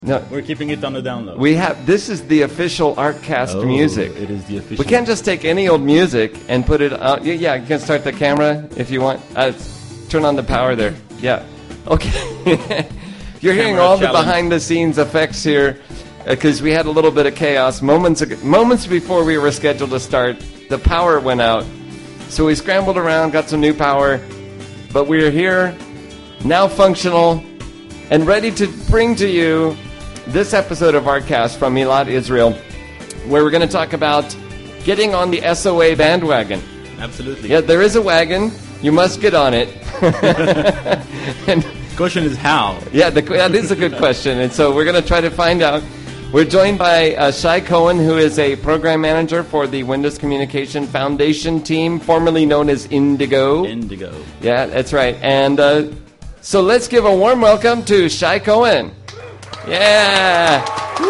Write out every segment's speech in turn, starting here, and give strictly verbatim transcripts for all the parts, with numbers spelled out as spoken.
No, we're keeping it on the down low. We have this is the official ArtCast oh, music. It is the official. We can't just take any old music and put it out. Yeah, yeah, you can start the camera if you want. Uh, turn on the power there. Yeah. Okay. You're hearing all challenge. the behind-the-scenes effects here because uh, we had a little bit of chaos moments ago, moments before we were scheduled to start. The power went out, so we scrambled around, got some new power, but we're here now, functional and ready to bring to you this episode of ArtCast from Eilat, Israel, where we're going to talk about getting on the S O A bandwagon. Absolutely. Yeah, there is a wagon. You must get on it. And the question is how. Yeah, the, that is a good question. And so we're going to try to find out. We're joined by uh, Shai Cohen, who is a program manager for the Windows Communication Foundation team, formerly known as Indigo. Indigo. Yeah, that's right. And uh, so let's give a warm welcome to Shai Cohen. Yeah.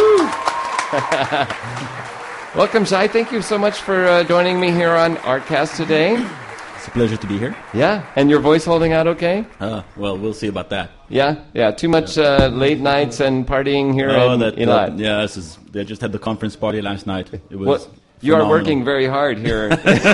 Welcome, Shai. Thank you so much for uh, joining me here on ArtCast today. It's a pleasure to be here. Yeah. And your voice holding out okay? Uh, well, we'll see about that. Yeah. Yeah. Too much uh, late nights and partying here oh, in that, Eilat. Uh, yeah, this is, they just had the conference party last night. It was well, you are working very hard here.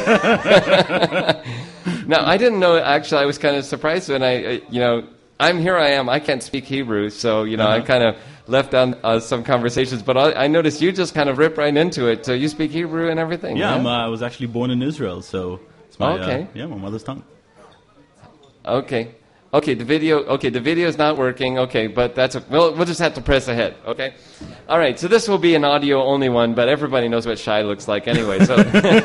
Now, I didn't know, actually, I was kind of surprised when I, uh, you know, I'm here I am. I can't speak Hebrew, so, you know, uh-huh. I kind of left on uh, some conversations. But I, I noticed you just kind of rip right into it. So you speak Hebrew and everything. Yeah, yeah? uh, I was actually born in Israel, so it's my, okay. uh, yeah, my mother's tongue. Okay. Okay, the video, okay, the video is not working. Okay, but that's, a, we'll, we'll just have to press ahead, okay? All right, so this will be an audio-only one, but everybody knows what Shai looks like anyway, so.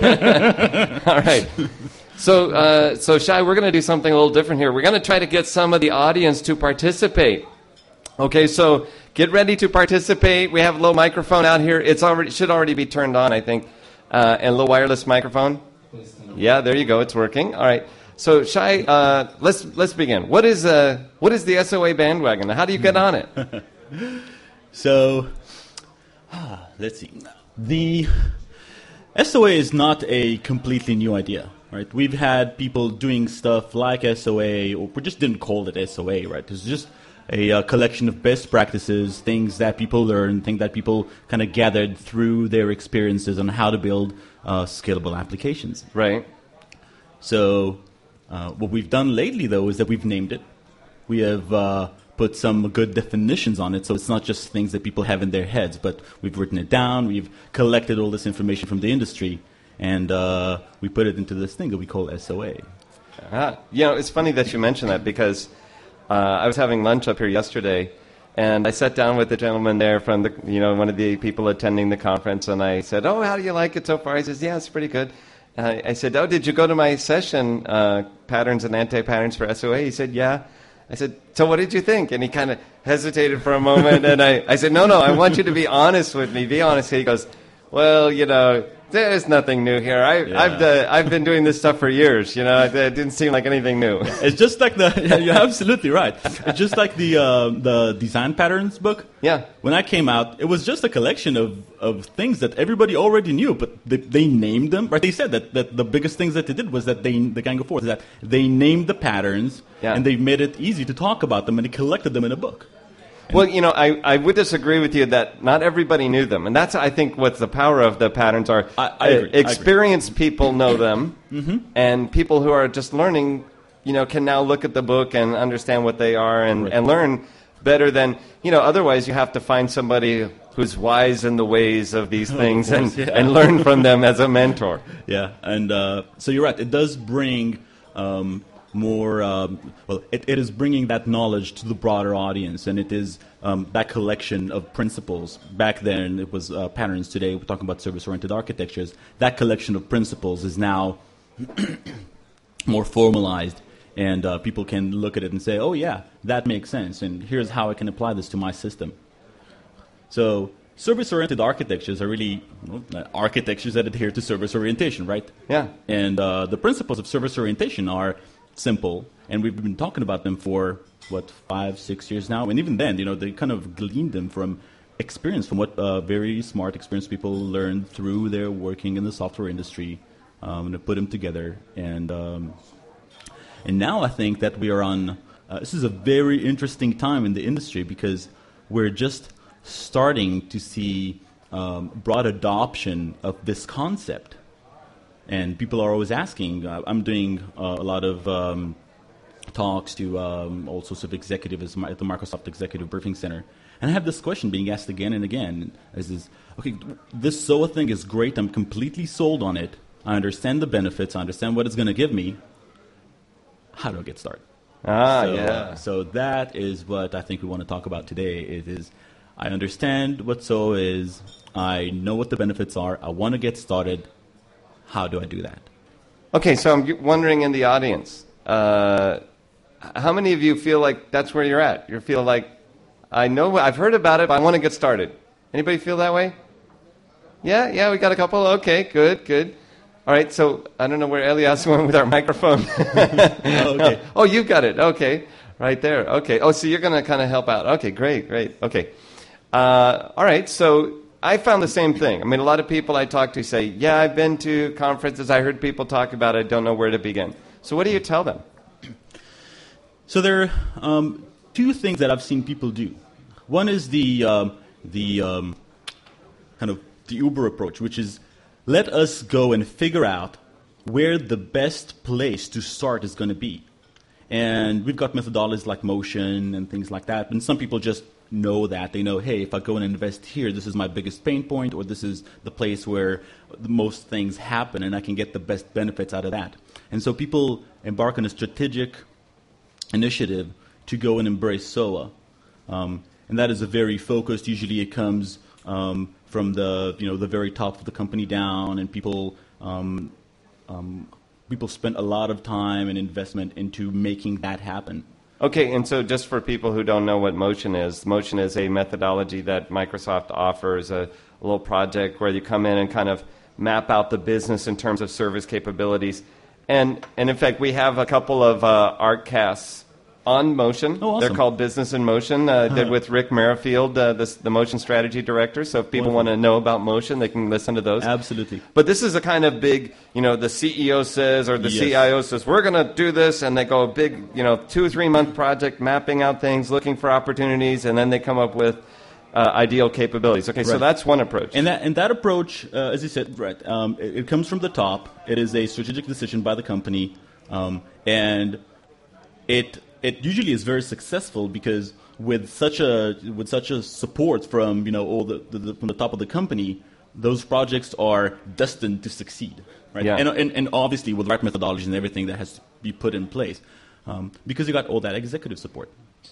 All right. So, uh, so Shai, we're going to do something a little different here. We're going to try to get some of the audience to participate. Okay, so get ready to participate. We have a little microphone out here. It's already should already be turned on, I think, uh, and a little wireless microphone. Yeah, there you go. It's working. All right. So, Shai, uh, let's let's begin. What is uh, what is the S O A bandwagon? How do you get on it? So, ah, let's see. The S O A is not a completely new idea. Right, we've had people doing stuff like S O A, or we just didn't call it S O A, right? It's just a uh, collection of best practices, things that people learn, things that people kind of gathered through their experiences on how to build uh, scalable applications. Right. So uh, what we've done lately, though, is that we've named it. We have uh, put some good definitions on it, so it's not just things that people have in their heads, but we've written it down, we've collected all this information from the industry, and uh, we put it into this thing that we call S O A. Uh, you know, it's funny that you mention that because uh, I was having lunch up here yesterday, and I sat down with the gentleman there from the, you know, one of the people attending the conference, and I said, "Oh, how do you like it so far?" He says, "Yeah, it's pretty good." Uh, I said, "Oh, did you go to my session, uh, Patterns and Anti-Patterns for S O A?" He said, "Yeah." I said, "So what did you think?" And he kind of hesitated for a moment, and I, I said, "No, no, I want you to be honest with me. Be honest." He goes, "Well, you know, there's nothing new here. I, yeah. I've uh, I've been doing this stuff for years. You know, it, it didn't seem like anything new." It's just like the yeah, you're absolutely right. It's just like the uh, the design patterns book. Yeah. When I came out, it was just a collection of, of things that everybody already knew, but they, they named them. Right? They said that, that the biggest things that they did was that they the Gang of Four is that they named the patterns yeah. and they made it easy to talk about them and they collected them in a book. Well, you know, I, I would disagree with you that not everybody knew them. And that's, I think, what the power of the patterns are. I, I agree. Uh, experienced I agree. people know them, mm-hmm. and people who are just learning, you know, can now look at the book and understand what they are and, right. and learn better than, you know, otherwise you have to find somebody who's wise in the ways of these things of course, and, yeah. and learn from them as a mentor. Yeah, and uh, so you're right. It does bring... Um, more, um, well, it, it is bringing that knowledge to the broader audience, and it is um, that collection of principles. Back then, it was uh, patterns. Today, we're talking about service-oriented architectures. That collection of principles is now more formalized, and uh, people can look at it and say, oh, yeah, that makes sense, and here's how I can apply this to my system. So service-oriented architectures are really well, architectures that adhere to service orientation, right? Yeah. And uh, the principles of service orientation are simple, and we've been talking about them for, what, five, six years now? And even then, you know, they kind of gleaned them from experience, from what uh, very smart, experienced people learned through their working in the software industry, um, and to put them together. And um, and now I think that we are on, uh, this is a very interesting time in the industry because we're just starting to see um, broad adoption of this concept. And people are always asking. Uh, I'm doing uh, a lot of um, talks to um, all sorts of executives at the Microsoft Executive Briefing Center. And I have this question being asked again and again. Is this, okay, this S O A thing is great. I'm completely sold on it. I understand the benefits. I understand what it's going to give me. How do I get started? Ah, so, yeah. So that is what I think we want to talk about today. It is, I understand what S O A is. I know what the benefits are. I want to get started. How do I do that? Okay, so I'm wondering in the audience, uh, how many of you feel like that's where you're at? You feel like, I know, I've heard about it, but I want to get started. Anybody feel that way? Yeah, yeah, we got a couple. Okay, good, good. All right, so I don't know where Elias went with our microphone. Okay. Oh, you got it. Okay, right there. Okay. Oh, so you're going to kind of help out. Okay, great, great. Okay. Uh, all right, so I found the same thing. I mean, a lot of people I talk to say, yeah, I've been to conferences, I heard people talk about it, I don't know where to begin. So what do you tell them? So there are um, two things that I've seen people do. One is the um, the um, kind of the Uber approach, which is let us go and figure out where the best place to start is going to be. And we've got methodologies like Motion and things like that. And some people just know that. They know, hey, if I go and invest here, this is my biggest pain point, or this is the place where the most things happen, and I can get the best benefits out of that. And so people embark on a strategic initiative to go and embrace S O A. Um, and that is a very focused, usually it comes um, from the, you know, the very top of the company down, and people um, um, people spend a lot of time and investment into making that happen. Okay, and so just for people who don't know what Motion is, Motion is a methodology that Microsoft offers, a, a little project where you come in and kind of map out the business in terms of service capabilities. And, and in fact, we have a couple of uh, ArtCasts on Motion. Oh, awesome. They're called Business in Motion. Uh, huh. Did with Rick Merrifield, uh, this, the Motion Strategy Director. So if people Wonderful. want to know about Motion, they can listen to those. Absolutely. But this is a kind of big, you know, the C E O says or the Yes. C I O says, we're going to do this, and they go a big, you know, two or three month project, mapping out things, looking for opportunities, and then they come up with uh, ideal capabilities. Okay, so Right. that's one approach. And that and that approach, uh, as you said, right, um, it, it comes from the top. It is a strategic decision by the company, um, and it it usually is very successful because with such a with such a support from you know all the, the, the from the top of the company, those projects are destined to succeed, right? Yeah. And, and and obviously with the right methodologies and everything that has to be put in place, um, because you got all that executive support.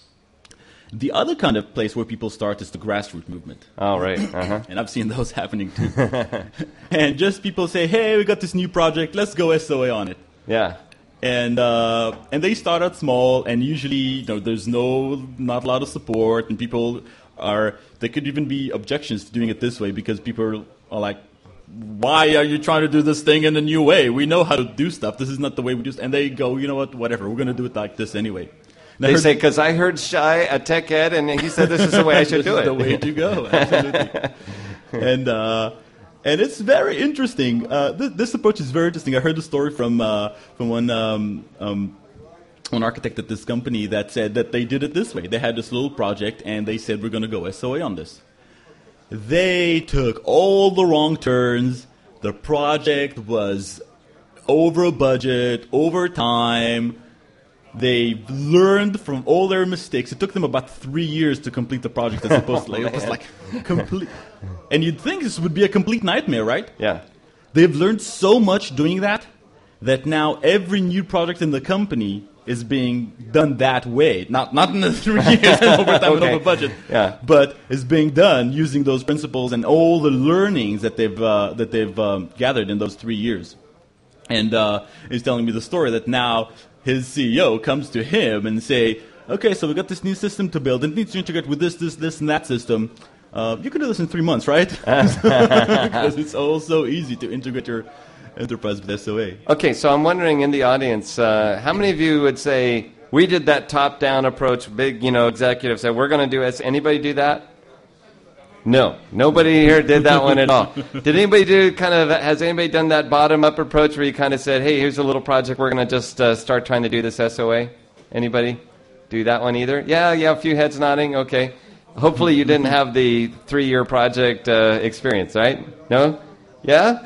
The other kind of place where people start is the grassroots movement. Oh, right. Uh-huh. And I've seen those happening too. And just people say, hey, we got this new project, let's go S O A on it. Yeah. And uh, and they start out small, and usually you know, there's no not a lot of support, and people are, there could even be objections to doing it this way because people are like, why are you trying to do this thing in a new way? We know how to do stuff. This is not the way we do it. And they go, you know what, whatever, we're going to do it like this anyway. And They say, because I heard Shai at Tech Ed, and he said this is the way I should this do is it. the way to go, absolutely. and uh, and it's very interesting. Uh, th- this approach is very interesting. I heard a story from uh, from one um, um, one architect at this company that said that they did it this way. They had this little project, and they said, we're going to go S O A on this. They took all the wrong turns. The project was over budget, over time. They learned from all their mistakes. It took them about three years to complete the project as opposed to like, it was like complete. And you'd think this would be a complete nightmare, right? Yeah. They've learned so much doing that that now every new project in the company is being done that way. Not not in the three years and over time Okay. and over budget, Yeah. but is being done using those principles and all the learnings that they've uh, that they've um, gathered in those three years. And uh, he's telling me the story that now his C E O comes to him and say, okay, so we got this new system to build. It needs to integrate with this, this, this, and that system. Uh, you can do this in three months, right? Because it's all so easy to integrate your enterprise with S O A. Okay, so I'm wondering in the audience, uh, how many of you would say, we did that top-down approach, big, you know, executive said, we're going to do S. Anybody do that? No, nobody here did that one at all. Did anybody do kind of, has anybody done that bottom-up approach where you kind of said, hey, here's a little project, we're going to just uh, start trying to do this S O A? Anybody do that one either? Yeah, yeah, a few heads nodding, okay. Hopefully you didn't have the three-year project uh, experience, right? No? Yeah?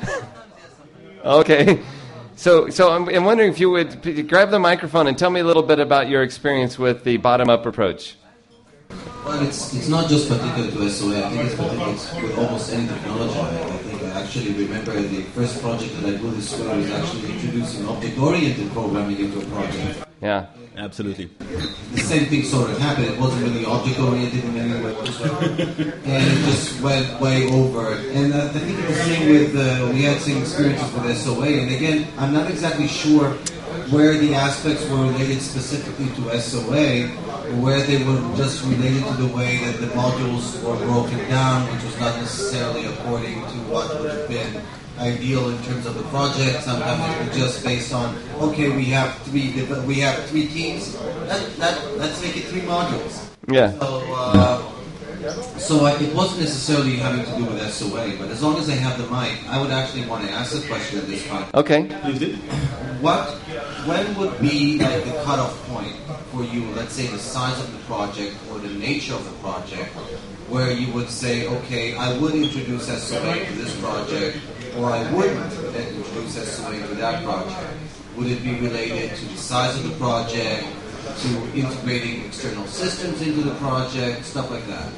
Okay. So so I'm, I'm wondering if you would p- grab the microphone and tell me a little bit about your experience with the bottom-up approach. Well, it's it's not just particular to S O A. I think it's particular with almost any technology. I think I actually remember the first project that I did this way was actually introducing object-oriented programming into a project. Yeah. Absolutely. The same thing sort of happened. It wasn't really object-oriented in any way whatsoever, and it just went way over. And uh, I think the same with uh, we had some experiences with S O A. And again, I'm not exactly sure where the aspects were related specifically to S O A, or where they were just related to the way that the modules were broken down, which was not necessarily according to what would have been ideal in terms of the project. Sometimes it was just based on, okay, we have three we have three teams. That, that, let's make it three modules. Yeah. So, uh, so I, it wasn't necessarily having to do with S O A, but as long as I have the mic, I would actually want to ask a question at this point. Okay. What, when would be like the cutoff point for you? Let's say the size of the project or the nature of the project, where you would say, okay, I would introduce S O A to this project, or I wouldn't introduce S O A to that project. Would it be related to the size of the project, to integrating external systems into the project, stuff like that?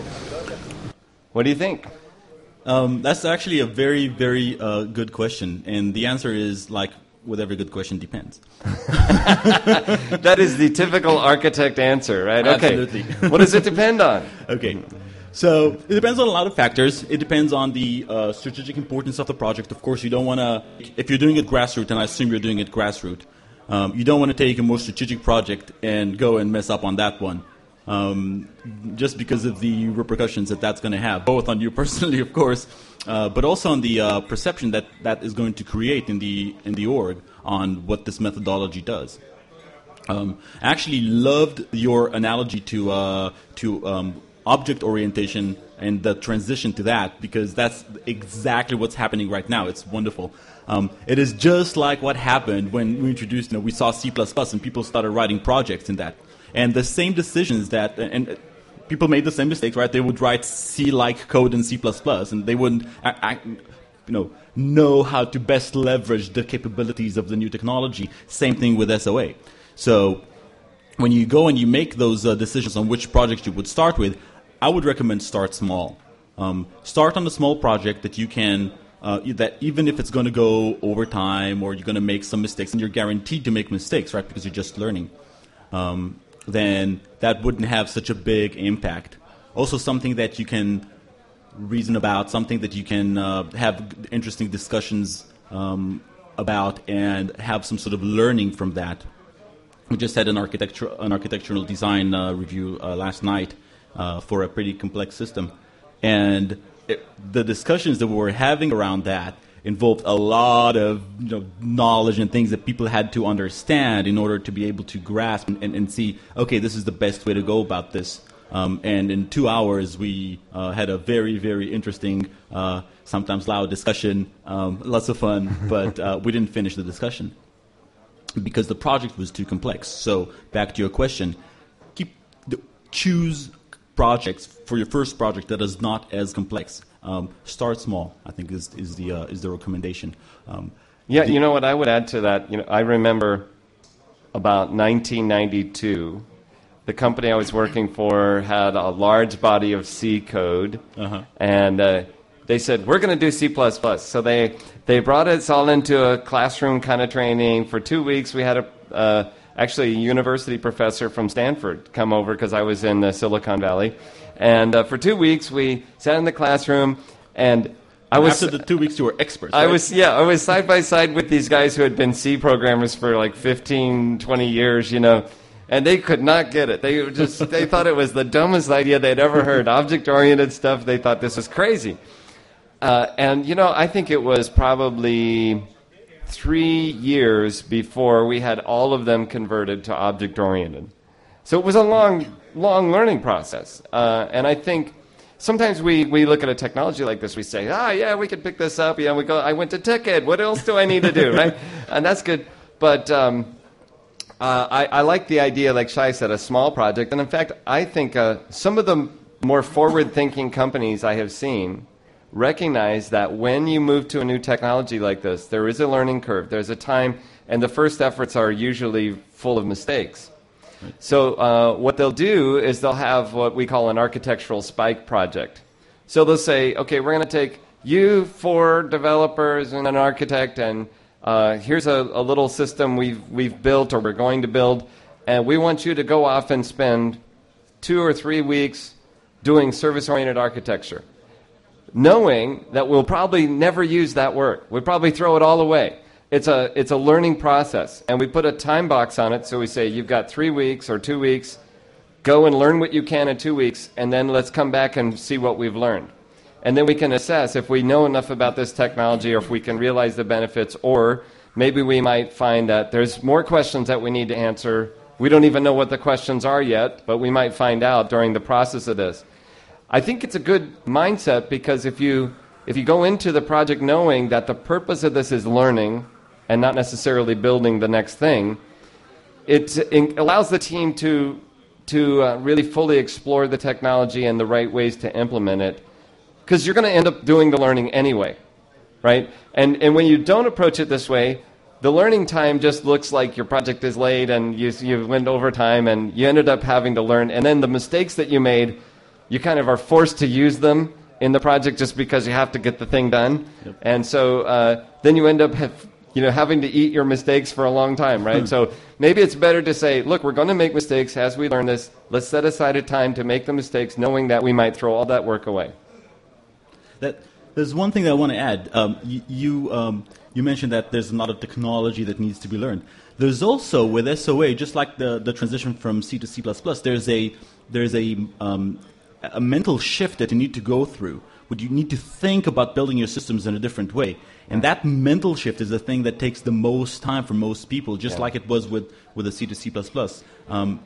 What do you think? Um, that's actually a very, very uh, good question. And the answer is, like with every good question, depends. That is the typical architect answer, right? Okay. Absolutely. What does it depend on? Okay. So it depends on a lot of factors. It depends on the uh, strategic importance of the project. Of course, you don't want to, if you're doing it grassroots, and I assume you're doing it grassroots, um, you don't want to take a more strategic project and go and mess up on that one. Um, just because of the repercussions that that's going to have, both on you personally, of course, uh, but also on the uh, perception that that is going to create in the in the org on what this methodology does. Um, I actually loved your analogy to uh, to um, object orientation and the transition to that, because that's exactly what's happening right now. It's wonderful. Um, it is just like what happened when we introduced, you know, we saw C plus plus and people started writing projects in that. And the same decisions that, and people made the same mistakes, right? They would write C-like code in C plus plus, and they wouldn't, you know, know how to best leverage the capabilities of the new technology. Same thing with S O A. So when you go and you make those uh, decisions on which projects you would start with, I would recommend start small. Um, start on a small project that you can, uh, that even if it's going to go over time or you're going to make some mistakes, and you're guaranteed to make mistakes, right, because you're just learning. Um, then that wouldn't have such a big impact. Also something that you can reason about, something that you can uh, have interesting discussions um, about and have some sort of learning from that. We just had an architecture, an architectural design uh, review uh, last night uh, for a pretty complex system. And it, the discussions that we were having around that involved a lot of, you know, knowledge and things that people had to understand in order to be able to grasp and, and, and see, okay, this is the best way to go about this. Um, and in two hours, we uh, had a very, very interesting, uh, sometimes loud discussion, um, lots of fun, but uh, we didn't finish the discussion because the project was too complex. So back to your question, keep choose projects for your first project that is not as complex. Um, start small, I think, is is the uh, is the recommendation. Um, yeah, the, you know what I would add to that. You know, I remember about nineteen ninety-two, the company I was working for had a large body of C code, uh-huh. and uh, they said we're going to do C plus plus. So they they brought us all into a classroom kind of training for two weeks. We had a uh, actually a university professor from Stanford come over because I was in uh, Silicon Valley. And uh, for two weeks, we sat in the classroom, and I was... After the two weeks, you were experts, I right? was, yeah, I was side by side with these guys who had been C programmers for like fifteen, twenty years, you know, and they could not get it. They just, they thought it was the dumbest idea they'd ever heard. Object-oriented stuff, they thought this was crazy. Uh, and, you know, I think it was probably three years before we had all of them converted to object-oriented. So it was a long, long learning process. Uh, and I think sometimes we, we look at a technology like this, we say, ah, yeah, we could pick this up. Yeah, we go, I went to TechEd. What else do I need to do, right? And that's good. But um, uh, I, I like the idea, like Shai said, a small project. And in fact, I think uh, some of the more forward-thinking companies I have seen recognize that when you move to a new technology like this, there is a learning curve. There's a time, and the first efforts are usually full of mistakes. Right. So uh, what they'll do is they'll have what we call an architectural spike project. So they'll say, okay, we're going to take you four developers and an architect, and uh, here's a, a little system we've, we've built or we're going to build, and we want you to go off and spend two or three weeks doing service-oriented architecture, knowing that we'll probably never use that work. We'll probably throw it all away. It's a, it's a learning process, and we put a time box on it, so we say you've got three weeks or two weeks, go and learn what you can in two weeks, and then let's come back and see what we've learned. And then we can assess if we know enough about this technology or if we can realize the benefits, or maybe we might find that there's more questions that we need to answer. We don't even know what the questions are yet, but we might find out during the process of this. I think it's a good mindset, because if you if you go into the project knowing that the purpose of this is learning and not necessarily building the next thing, it, it allows the team to to uh, really fully explore the technology and the right ways to implement it, because you're going to end up doing the learning anyway, right? And and when you don't approach it this way, the learning time just looks like your project is late and you you went over time and you ended up having to learn, and then the mistakes that you made, you kind of are forced to use them in the project just because you have to get the thing done. Yep. And so uh, then you end up have, you know, having to eat your mistakes for a long time, right? Hmm. So maybe it's better to say, look, we're going to make mistakes as we learn this. Let's set aside a time to make the mistakes, knowing that we might throw all that work away. That, there's one thing that I want to add. Um, you you, um, you mentioned that there's a lot of technology that needs to be learned. There's also, with S O A, just like the, the transition from C to C plus plus, there's a, there's a... Um, a mental shift that you need to go through. Would you need to think about building your systems in a different way, and that mental shift is the thing that takes the most time for most people, just yeah. like it was with with the C to C plus plus. Um,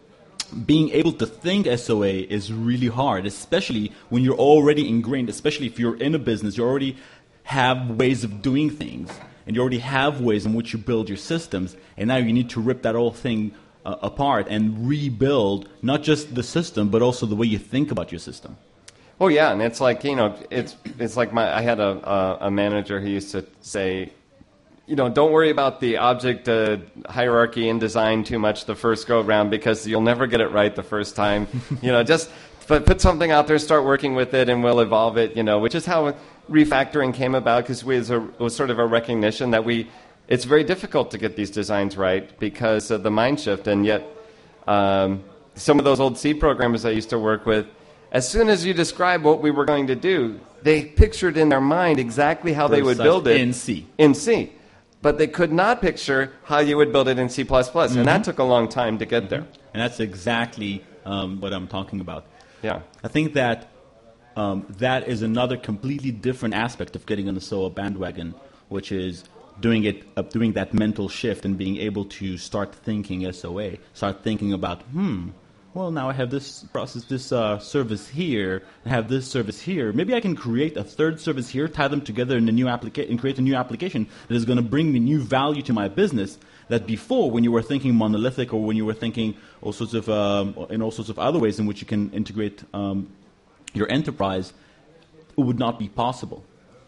being able to think S O A is really hard, especially when you're already ingrained. Especially if you're in a business, you already have ways of doing things, and you already have ways in which you build your systems, and now you need to rip that whole thing Uh, apart and rebuild not just the system but also the way you think about your system. Oh yeah, and it's like, you know, it's it's like my I had a a, a manager who used to say, you know, don't worry about the object uh, hierarchy in design too much the first go around, because you'll never get it right the first time. You know, just put, put something out there, start working with it, and we'll evolve it. You know, which is how refactoring came about, because we was, a, was sort of a recognition that we. It's very difficult to get these designs right because of the mind shift, and yet um, some of those old C programmers I used to work with, as soon as you describe what we were going to do, they pictured in their mind exactly how they would build it in C. In C. But they could not picture how you would build it in C plus plus, mm-hmm. and that took a long time to get mm-hmm. there. And that's exactly um, what I'm talking about. Yeah. I think that um, that is another completely different aspect of getting on the S O A bandwagon, which is doing it, uh, doing that mental shift and being able to start thinking S O A, start thinking about, hmm, well, now I have this process, this uh, service here, I have this service here. Maybe I can create a third service here, tie them together in a new applica- and create a new application that is going to bring me new value to my business. That before, when you were thinking monolithic, or when you were thinking all sorts of um, in all sorts of other ways in which you can integrate um, your enterprise, it would not be possible.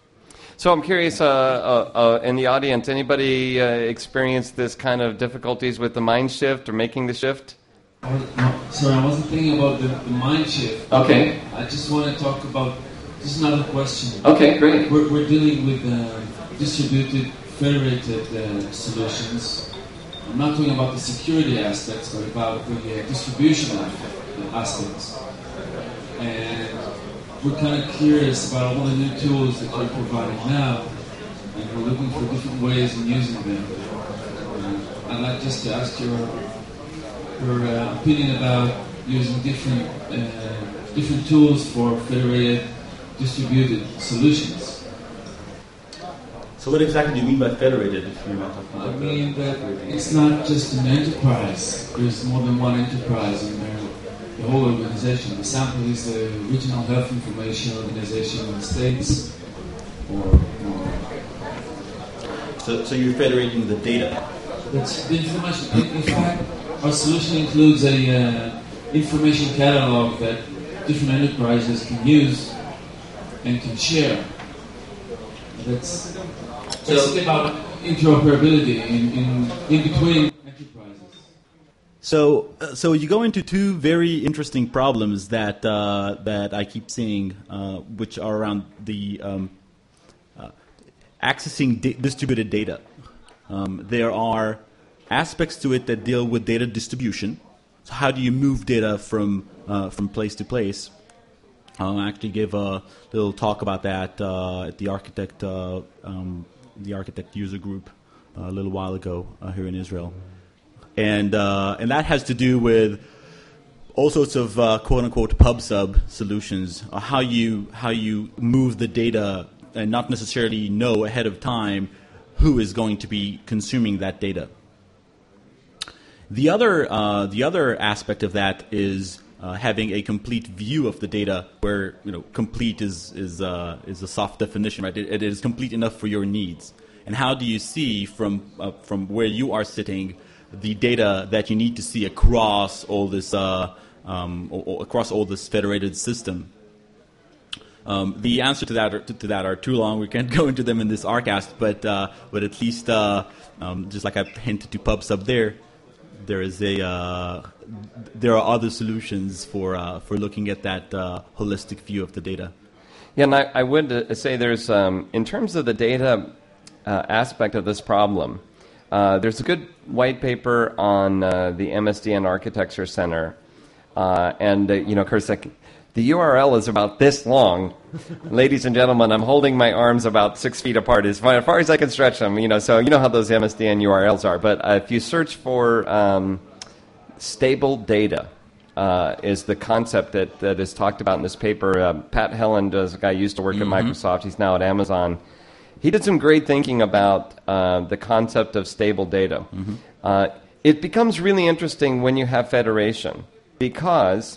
So I'm curious, uh, uh, uh, in the audience, anybody uh, experienced this kind of difficulties with the mind shift or making the shift? I was, no, sorry, I wasn't thinking about the, the mind shift. Okay. I just want to talk about, just another question. Okay, great. We're, we're dealing with uh, distributed, federated uh, solutions. I'm not talking about the security aspects, but about the uh, distribution aspects. And we're kind of curious about all the new tools that you're providing now, and we're looking for different ways of using them. Uh, I'd like just to ask your your uh, opinion about using different uh, different tools for federated, distributed solutions. So what exactly do you mean by federated, if you're not talking about I mean that it's not just an enterprise. There's more than one enterprise in there. The whole organization. The sample is the Regional Health Information Organization in the States. Or, or so, so you're federating the data? That's the information. In, in fact, our solution includes a uh, information catalog that different enterprises can use and can share. That's basically about interoperability in, in, in between enterprises. So, uh, so you go into two very interesting problems that uh, that I keep seeing, uh, which are around the um, uh, accessing di- distributed data. Um, there are aspects to it that deal with data distribution. So, how do you move data from uh, from place to place? Um, I actually gave a little talk about that uh, at the architect uh, um, the architect user group uh, a little while ago uh, here in Israel. And uh, and that has to do with all sorts of uh, quote unquote pub sub solutions, uh, how you how you move the data and not necessarily know ahead of time who is going to be consuming that data. The other uh, the other aspect of that is uh, having a complete view of the data, where you know complete is is uh, is a soft definition, right? It, it is complete enough for your needs. And how do you see from uh, from where you are sitting the data that you need to see across all this uh, um, o- o- across all this federated system? Um, the answer to that are, to, to that are too long. We can't go into them in this Arcast, but uh, but at least uh, um, just like I hinted to PubSub there, there is a uh, there are other solutions for uh, for looking at that uh, holistic view of the data. Yeah, and I, I would uh, say there's um, in terms of the data uh, aspect of this problem. Uh, there's a good white paper on uh, the M S D N Architecture Center, uh, and uh, you know, of course, like, the U R L is about this long. Ladies and gentlemen, I'm holding my arms about six feet apart as far, as far as I can stretch them. You know, so you know how those M S D N U R Ls are. But uh, if you search for um, stable data, uh, is the concept that, that is talked about in this paper. Uh, Pat Helland is a guy who used to work mm-hmm. at Microsoft. He's now at Amazon. He did some great thinking about uh, the concept of stable data. Mm-hmm. Uh, it becomes really interesting when you have federation, because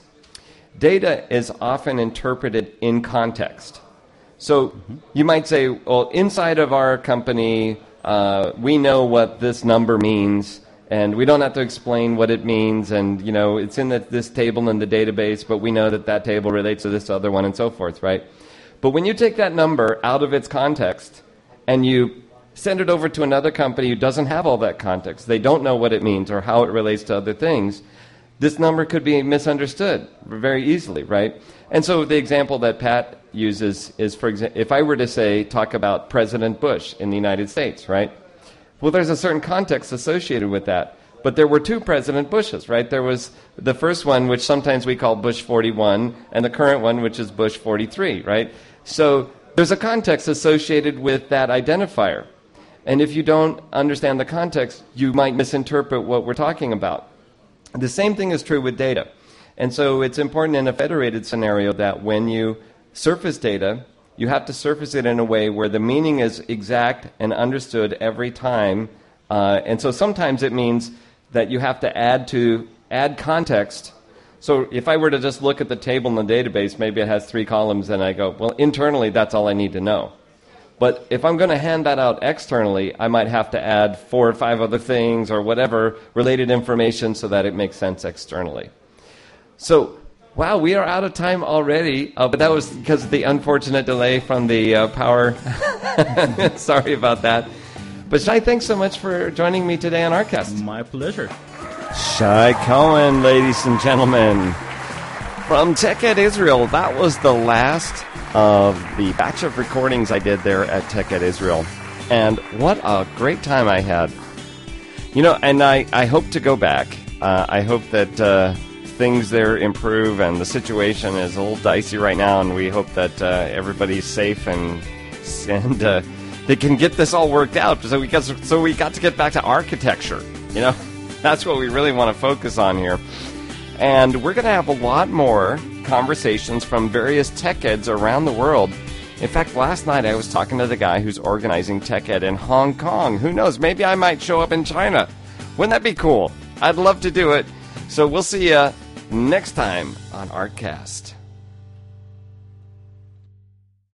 data is often interpreted in context. So mm-hmm. you might say, well, inside of our company, uh, we know what this number means, and we don't have to explain what it means, and you know it's in the, this table in the database, but we know that that table relates to this other one, and so forth, right? But when you take that number out of its context, and you send it over to another company who doesn't have all that context, they don't know what it means or how it relates to other things, this number could be misunderstood very easily, right? And so the example that Pat uses is, for example, if I were to say, talk about President Bush in the United States, right? Well, there's a certain context associated with that. But there were two President Bushes, right? There was the first one, which sometimes we call Bush forty-one, and the current one, which is Bush forty-three, right? So there's a context associated with that identifier. And if you don't understand the context, you might misinterpret what we're talking about. The same thing is true with data. And so it's important in a federated scenario that when you surface data, you have to surface it in a way where the meaning is exact and understood every time. Uh, and so sometimes it means that you have to add to add context. So if I were to just look at the table in the database, maybe it has three columns, and I go, well, internally, that's all I need to know. But if I'm going to hand that out externally, I might have to add four or five other things or whatever related information so that it makes sense externally. So, wow, we are out of time already, uh, but that was because of the unfortunate delay from the uh, power. Sorry about that. But Shai, thanks so much for joining me today on Arcast. My pleasure. Shai Cohen, ladies and gentlemen, from TechEd Israel. That was the last of the batch of recordings I did there at TechEd Israel. And what a great time I had. You know, and I, I hope to go back. Uh, I hope that uh, things there improve, and the situation is a little dicey right now, and we hope that uh, everybody's safe and and uh, they can get this all worked out. So we got, so we got to get back to architecture, you know? That's what we really want to focus on here. And we're going to have a lot more conversations from various tech eds around the world. In fact, last night I was talking to the guy who's organizing tech ed in Hong Kong. Who knows? Maybe I might show up in China. Wouldn't that be cool? I'd love to do it. So we'll see you next time on Arcast.